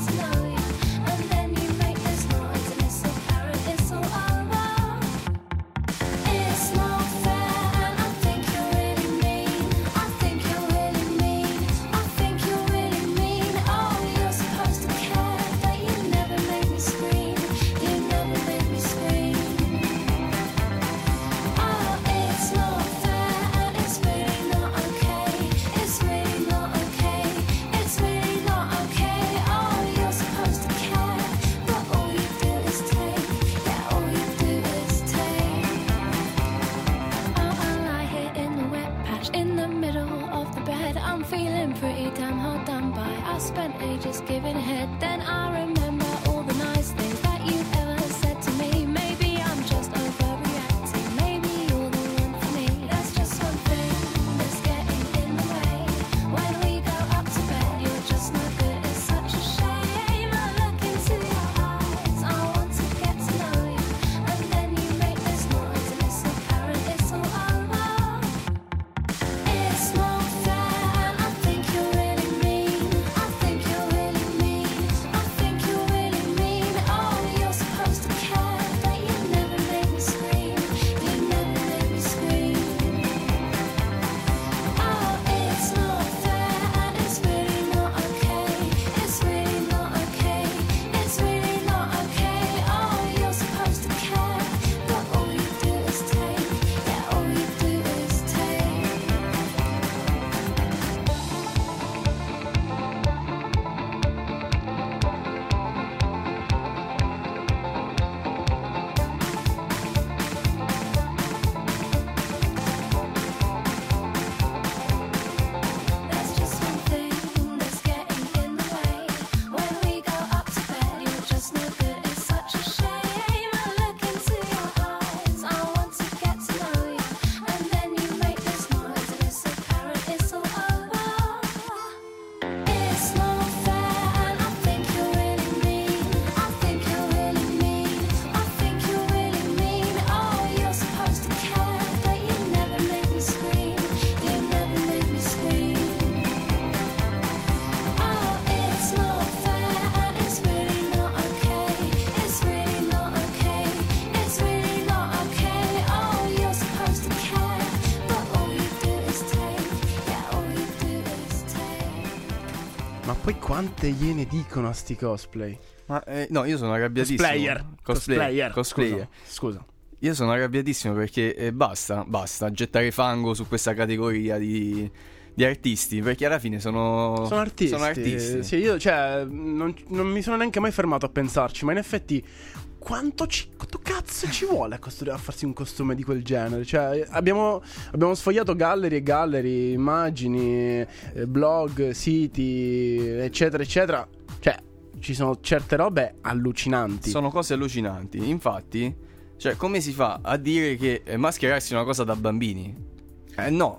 Poi quante gliene dicono a sti cosplay? Ma no, io sono arrabbiatissimo. Cosplayer. Scusa. Io sono arrabbiatissimo perché basta gettare fango su questa categoria di artisti, perché alla fine sono artisti. Sì, io non mi sono neanche mai fermato a pensarci, ma in effetti quanto cazzo ci vuole a farsi un costume di quel genere? Cioè, abbiamo sfogliato gallery e gallery, immagini, blog, siti, eccetera, eccetera. Cioè, ci sono certe robe allucinanti. Sono cose allucinanti. Infatti, cioè, come si fa a dire che mascherarsi è una cosa da bambini? No.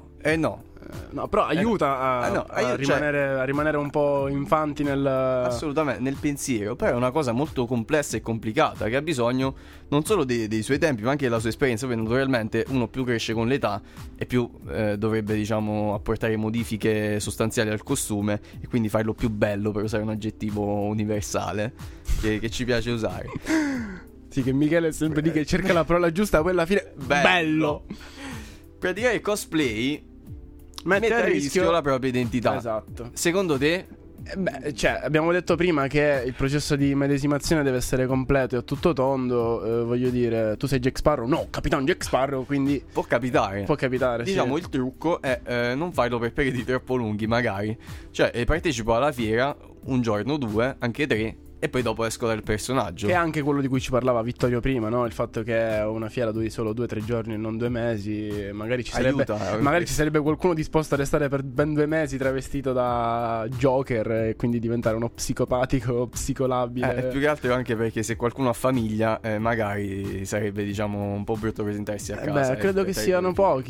No, però aiuta a rimanere un po' infanti assolutamente nel pensiero. Però è una cosa molto complessa e complicata, che ha bisogno non solo dei suoi tempi, ma anche della sua esperienza. Perché naturalmente uno più cresce con l'età e più dovrebbe, diciamo, apportare modifiche sostanziali al costume, e quindi farlo più bello, per usare un aggettivo universale che ci piace usare. Sì, che Michele è sempre lì che cerca la parola giusta, poi alla fine bello. Praticare cosplay mette a rischio la propria identità. Esatto. Secondo te? Abbiamo detto prima che il processo di medesimazione deve essere completo e a tutto tondo. Voglio dire, tu sei Jack Sparrow? No, Capitan Jack Sparrow, quindi può capitare, diciamo, sì. Il trucco è non farlo per periodi troppo lunghi, magari. Cioè, partecipo alla fiera un giorno, 2, anche 3, e poi dopo esco dal personaggio. Che è anche quello di cui ci parlava Vittorio prima, no? Il fatto che una fiera duri solo 2 o 3 giorni e non 2 mesi. Magari ci sarebbe qualcuno disposto a restare per ben 2 mesi travestito da Joker e quindi diventare uno psicopatico psicolabile. Più che altro anche perché se qualcuno ha famiglia, magari sarebbe, diciamo, un po' brutto presentarsi a casa. Credo che siano pochi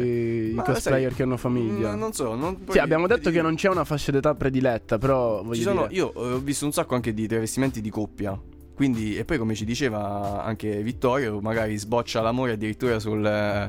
i cosplayer che hanno famiglia. Non so. Sì, abbiamo detto che non c'è una fascia d'età prediletta, però io ho visto un sacco anche di travestimenti di coppia. Quindi, e poi, come ci diceva anche Vittorio, magari sboccia l'amore addirittura sul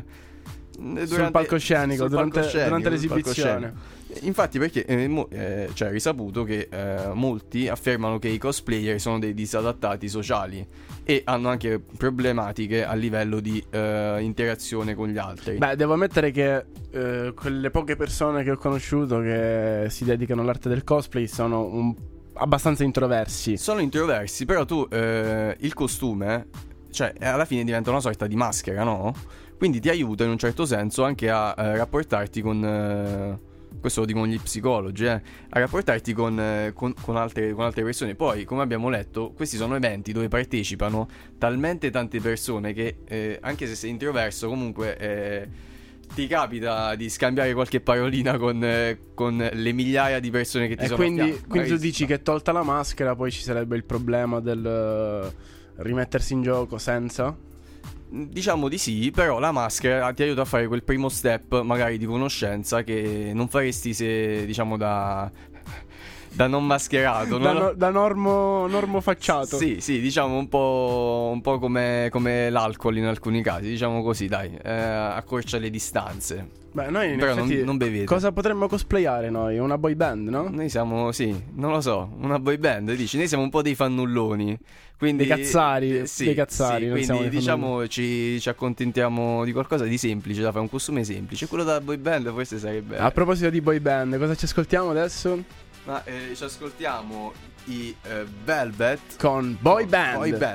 palcoscenico durante l'esibizione. Infatti, perché cioè, è risaputo che molti affermano che i cosplayer sono dei disadattati sociali e hanno anche problematiche a livello di interazione con gli altri. Devo ammettere che quelle poche persone che ho conosciuto che si dedicano all'arte del cosplay sono abbastanza introversi. Sono introversi, però tu il costume, cioè, alla fine diventa una sorta di maschera, no? Quindi ti aiuta in un certo senso anche a rapportarti con questo lo dicono gli psicologi, a rapportarti con altre persone. Poi, come abbiamo letto, questi sono eventi dove partecipano talmente tante persone che anche se sei introverso, comunque ti capita di scambiare qualche parolina con le migliaia di persone che ti sono quindi tu dici che tolta la maschera poi ci sarebbe il problema del rimettersi in gioco senza? Diciamo di sì, però la maschera ti aiuta a fare quel primo step magari di conoscenza che non faresti se, diciamo, da non mascherato, da normo facciato. Sì, diciamo un po' come l'alcol in alcuni casi, diciamo così, dai, accorcia le distanze. Noi in però effetti non bevete. Cosa potremmo cosplayare noi? Una boy band, no? Noi siamo, non lo so, una boy band, dici? Noi siamo un po' dei fannulloni, quindi dei cazzari, sì, quindi diciamo ci accontentiamo di qualcosa di semplice, da fare un costume semplice. Quello della boy band forse sarebbe. A proposito di boy band, cosa ci ascoltiamo adesso? Ci ascoltiamo i Velvet con Boy Band.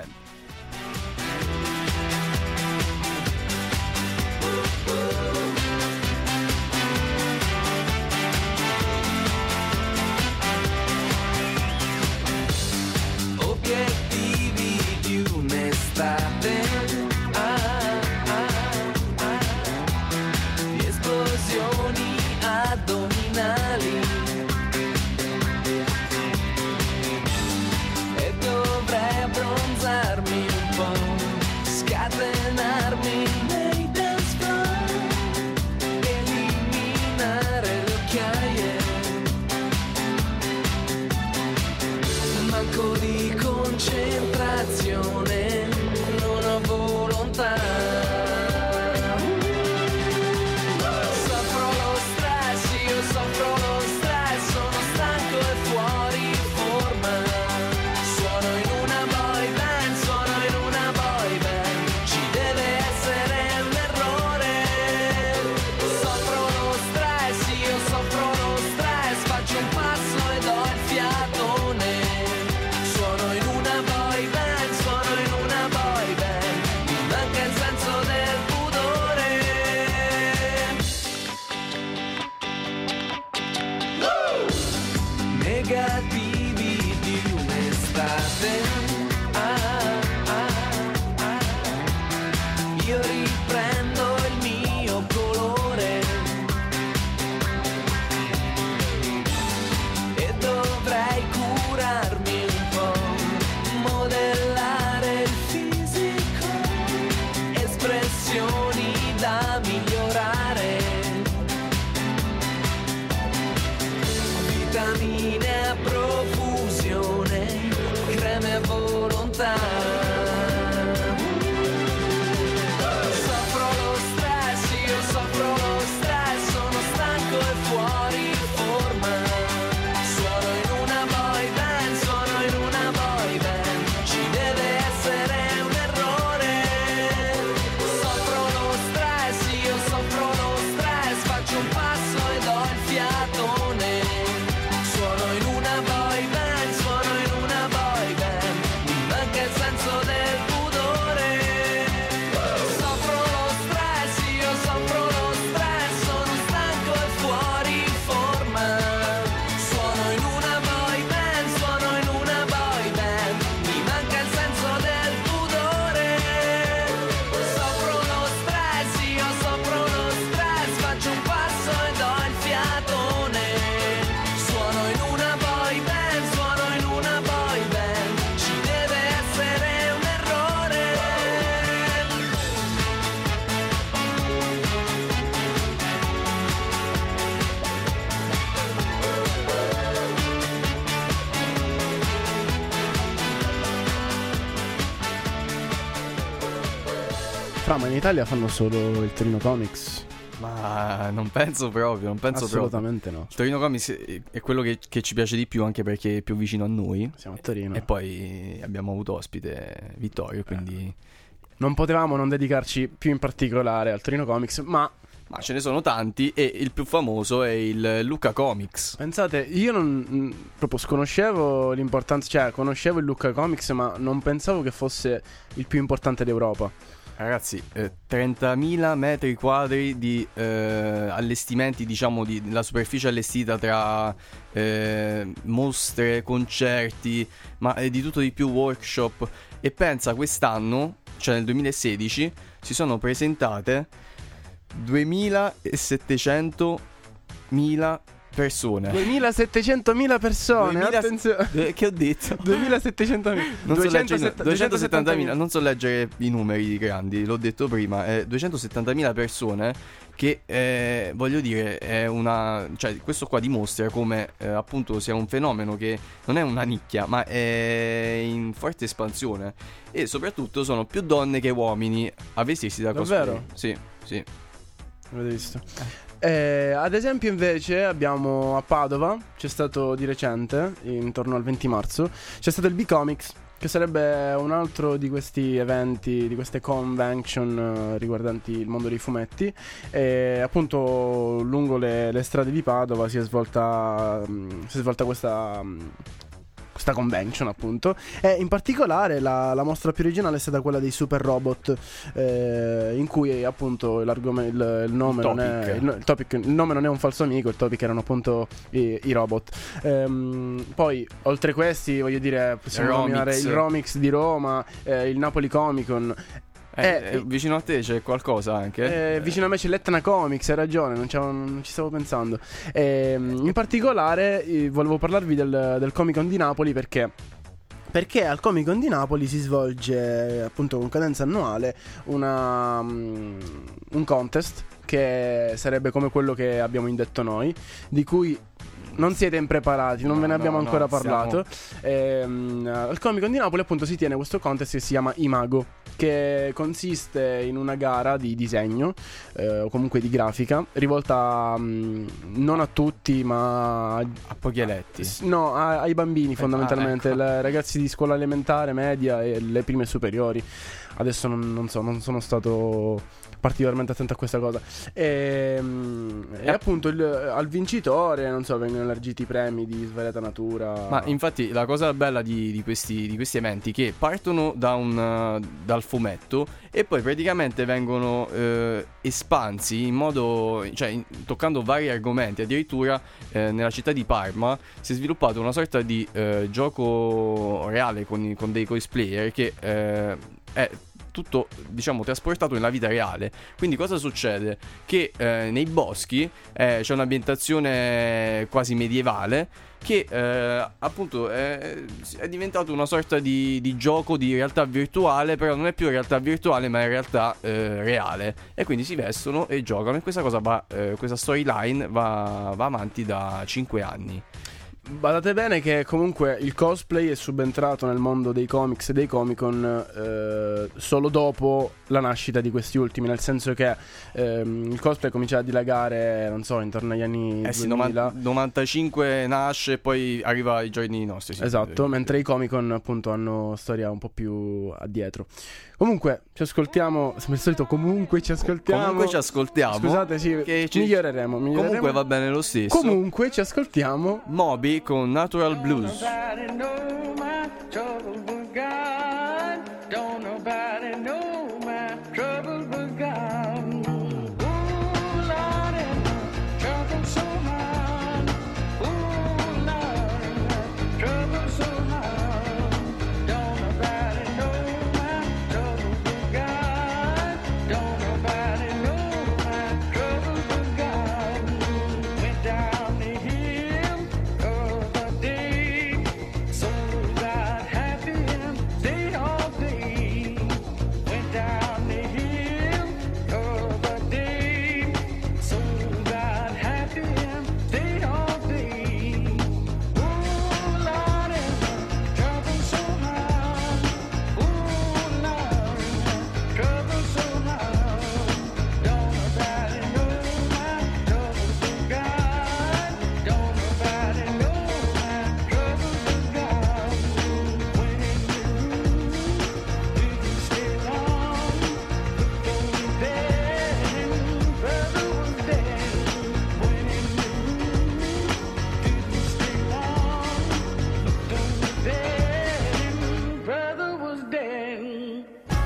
Obiettivi di un'estate, di esplosioni addominali. Dovrei abbronzarmi un po', scatenarmi nei dance floor, eliminare le occhiaie, manco di concentrazione, non ho volontà. Soffro lo stress, io soffro lo stress, sono stanco e fuori forma. Sono in una boy band, ci deve essere un errore. Soffro lo stress, io soffro lo stress, faccio un passo e do il fiato. Soffro lo stress, io soffro lo stress, sono stanco e fuori forma. Suono in una boy band, suono in una boy band, ci deve essere un errore. Soffro lo stress, io soffro lo stress, faccio un passo e do il fiatone. Suono in una boy band, suono in una boy band, mi manca il senso del pudore. Soffro lo stress, io soffro lo stress, sono stanco e fuori forma. Suono in una boy band, suono in una boy band, mi manca il senso del pudore. Soffro lo stress, io soffro lo stress, faccio un passo e do il fiatone. Suono in una boy band, suono in una boy band, ci deve essere un errore. Fra, ma in Italia fanno solo il Torino Comics? Ma non penso proprio, non penso proprio. Assolutamente no. Il Torino Comics è quello che ci piace di più, anche perché è più vicino a noi. Siamo a Torino. E poi abbiamo avuto ospite Vittorio, quindi... Non potevamo non dedicarci più in particolare al Torino Comics, ma ce ne sono tanti e il più famoso è il Lucca Comics. pensate, io non proprio sconoscevo l'importanza, cioè conoscevo il Lucca Comics, ma non pensavo che fosse il più importante d'Europa. Ragazzi, 30.000 metri quadri di allestimenti, diciamo, la superficie allestita tra mostre, concerti, ma di tutto di più, workshop. E pensa, quest'anno, cioè nel 2016, si sono presentate 2.700.000 persone. 2.700.000 persone, 2000 attenzione. Che ho detto? 2.700.000. Non so leggere, 270.000, non so leggere i numeri grandi, l'ho detto prima, 270.000 persone che voglio dire è una, cioè questo qua dimostra come appunto sia un fenomeno che non è una nicchia, ma è in forte espansione, e soprattutto sono più donne che uomini a vestirsi da cosplay. Davvero? Sì, sì. Avete visto? Ad esempio invece abbiamo a Padova, c'è stato di recente, intorno al 20 marzo, c'è stato il B-Comics, che sarebbe un altro di questi eventi, di queste convention riguardanti il mondo dei fumetti. E appunto lungo le strade di Padova si è svolta questa convention, appunto, e in particolare la mostra più originale è stata quella dei super robot, in cui appunto il nome non è il nome non è un falso amico, il topic erano appunto i robot. Poi oltre questi, voglio dire, possiamo nominare il Romix di Roma, il Napoli Comic Con. Vicino a te c'è qualcosa anche? Vicino a me c'è l'Etna Comics, hai ragione, non ci stavo pensando. In particolare volevo parlarvi del Comic Con di Napoli perché al Comic Con di Napoli si svolge appunto con cadenza annuale un contest che sarebbe come quello che abbiamo indetto noi, di cui non siete impreparati, non ve ne abbiamo ancora parlato. Al Comic Con di Napoli appunto si tiene questo contest che si chiama Imago, che consiste in una gara di disegno o comunque di grafica rivolta non a tutti ma a pochi eletti. No, ai bambini fondamentalmente, ecco. Ragazzi di scuola elementare, media e le prime superiori. Adesso non sono stato particolarmente attento a questa cosa. E appunto al vincitore, non so, vengono elargiti premi di svariata natura. Ma infatti la cosa bella di questi eventi che partono dal fumetto e poi praticamente vengono espansi in modo, cioè toccando vari argomenti. Addirittura nella città di Parma si è sviluppato una sorta di gioco reale con dei cosplayer che è tutto, diciamo, trasportato nella vita reale. Quindi cosa succede? Che nei boschi c'è un'ambientazione quasi medievale che appunto è diventato una sorta di gioco di realtà virtuale, però non è più realtà virtuale ma è realtà reale, e quindi si vestono e giocano, e questa cosa questa storyline va avanti da 5 anni. badate bene che comunque il cosplay è subentrato nel mondo dei comics e dei Comic-Con solo dopo la nascita di questi ultimi, nel senso che il cosplay comincia a dilagare, non so, intorno agli anni 2000. 95 nasce e poi arriva ai giorni nostri. Sì, esatto, sì. mentre i Comic-Con appunto hanno storia un po' più addietro. Comunque ci ascoltiamo, come al solito comunque ci ascoltiamo. Scusate, sì, che miglioreremo. Comunque va bene lo stesso. Comunque ci ascoltiamo Moby con Natural Blues. Nobody know my trouble but God. Don't nobody know my trouble but God. Ooh, Lord, and my trouble so hard. Ooh, Lord, and my trouble so hard. Don't nobody know my trouble but God. Don't nobody know my trouble but God. Went down the hill of the day, so got happy and stayed all day. Went down the hill of the day, so got happy and stayed all day. Ooh, Lord, and my trouble so hard. Ooh, Lord, and my trouble so hard. Don't nobody know my trouble but God. Don't nobody know my trouble but God. When in the room, didn't stay long. Looked over there, brother was dead. When in the room, didn't stay long. Looked over there, brother was dead.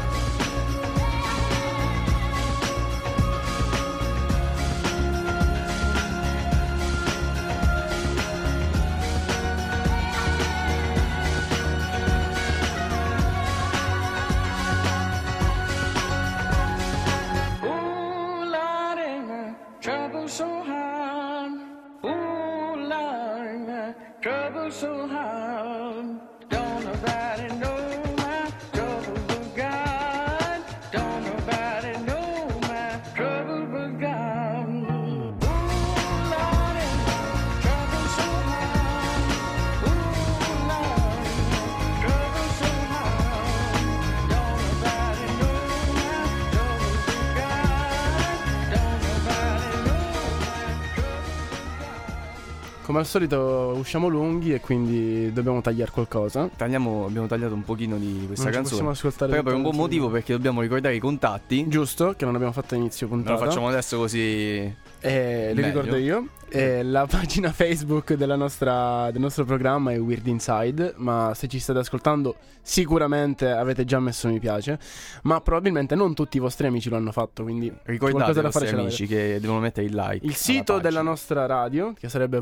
Ooh, Lord, ain't my trouble so hard. Ooh, Lord, ain't my trouble so hard. Don't nobody know my trouble but God. Don't nobody know my trouble but God. Ooh, Lord, ain't my trouble so hard. Ooh, Lord, ain't my trouble so hard. Don't nobody know my trouble but God. Don't nobody know my trouble. come al solito usciamo lunghi e quindi dobbiamo tagliare qualcosa. Abbiamo tagliato un pochino di questa Non ci canzone. possiamo ascoltare Però per un buon tutto, motivo, sì. perché dobbiamo ricordare i contatti. Giusto, che non abbiamo fatto all'inizio puntata. Lo facciamo adesso così. Li meglio. ricordo io. La pagina Facebook del nostro programma è Weird Inside. Ma se ci state ascoltando sicuramente avete già messo mi piace, ma probabilmente non tutti i vostri amici lo hanno fatto, quindi Ricordate qualcosa ai da fare vostri ce amici l'avete. che devono mettere il like. Il sito alla della pagina. nostra radio, che sarebbe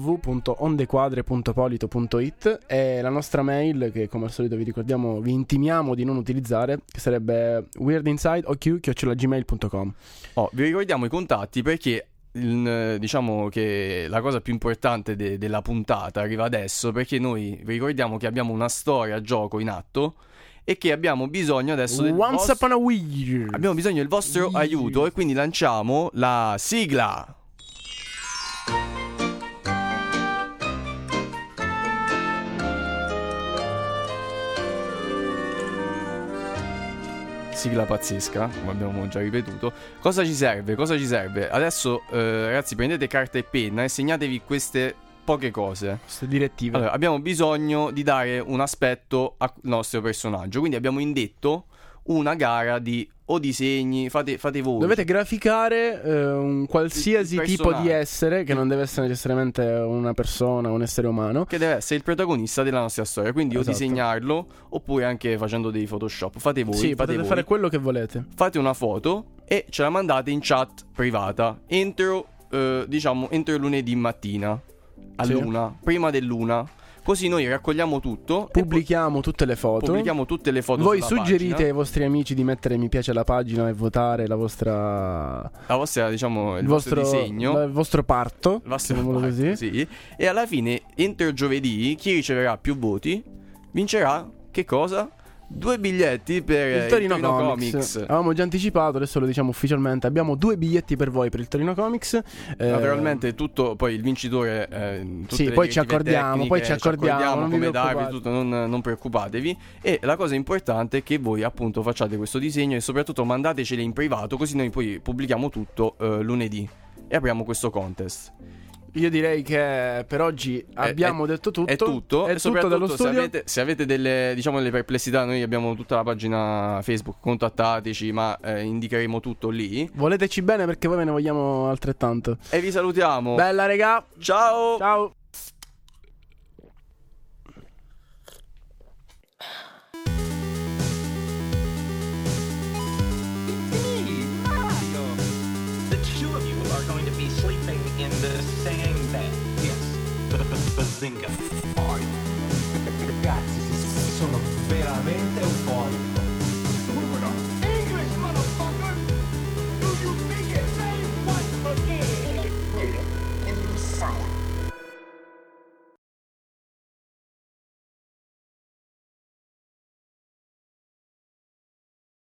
www.ondequadre.polito.it, e la nostra mail, che come al solito vi intimiamo di non utilizzare, che sarebbe weirdinsideoq@gmail.com. Vi ricordiamo i contatti perché diciamo che la cosa più importante della puntata arriva adesso, perché noi vi ricordiamo che abbiamo una storia a gioco in atto e che abbiamo bisogno adesso Once upon a weird. abbiamo bisogno del vostro aiuto, e quindi lanciamo la sigla. Sigla pazzesca, come abbiamo già ripetuto. Cosa ci serve? Adesso ragazzi, prendete carta e penna e segnatevi queste poche cose. Queste direttive. Allora, abbiamo bisogno di dare un aspetto al nostro personaggio, quindi abbiamo indetto una gara di disegni, fate voi. Dovete graficare un qualsiasi Il tipo di personaggio. essere, che non deve essere necessariamente una persona, un essere umano, che deve essere il protagonista della nostra storia. Quindi o Esatto. disegnarlo oppure anche facendo dei Photoshop. Fate voi. Sì, fate potete voi. fare quello che volete. Fate una foto e ce la mandate in chat privata entro lunedì mattina a Sì. luna, prima dell'una. Così noi raccogliamo tutto, Pubblichiamo tutte le foto. pubblichiamo tutte le foto Voi sulla suggerite pagina. ai vostri amici di mettere mi piace alla pagina e votare la vostra La vostra, diciamo, il vostro disegno, il vostro parto, il vostro chiamiamolo parto, così. sì. E alla fine, entro giovedì, chi riceverà più voti vincerà che cosa? 2 biglietti per il Torino Comics. Avevamo già anticipato, adesso lo diciamo ufficialmente. Abbiamo 2 biglietti per voi per il Torino Comics. Naturalmente tutto, poi il vincitore sì, le poi ci direttive accordiamo, tecniche, non vi come darvi preoccupate. tutto, non preoccupatevi. E la cosa importante è che voi appunto facciate questo disegno e soprattutto mandateceli in privato, così noi poi pubblichiamo tutto lunedì e apriamo questo contest. Io direi che per oggi abbiamo detto tutto. È tutto. È E tutto soprattutto dallo studio. se avete delle, diciamo, delle perplessità, noi abbiamo tutta la pagina Facebook, contattateci, ma indicheremo tutto lì. Voleteci bene perché voi ve ne vogliamo altrettanto. E vi salutiamo. Bella regà. Ciao. Ciao. Hey, Mario! The two of you are going to be sleeping in the same bed. Yes. Bazinga. Ragazzi, sono veramente euforico.